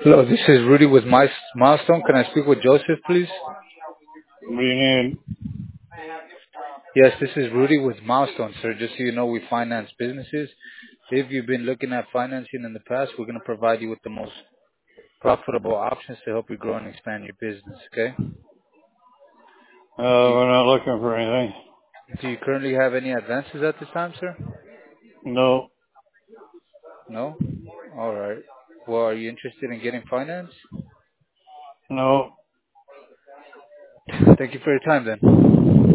Hello, this is Rudy with Milestone. Can I speak with Joseph, please? What do you need? Yes, this is Rudy with Milestone, sir. Just so you know, we finance businesses. If you've been looking at financing in the past, we're going to provide you with the most profitable options to help you grow and expand your business, okay? Do you, We're not looking for anything. do you currently have any advances at this time, sir? No, No? All right. Well, are you interested in getting finance? no. Thank you for your time, then.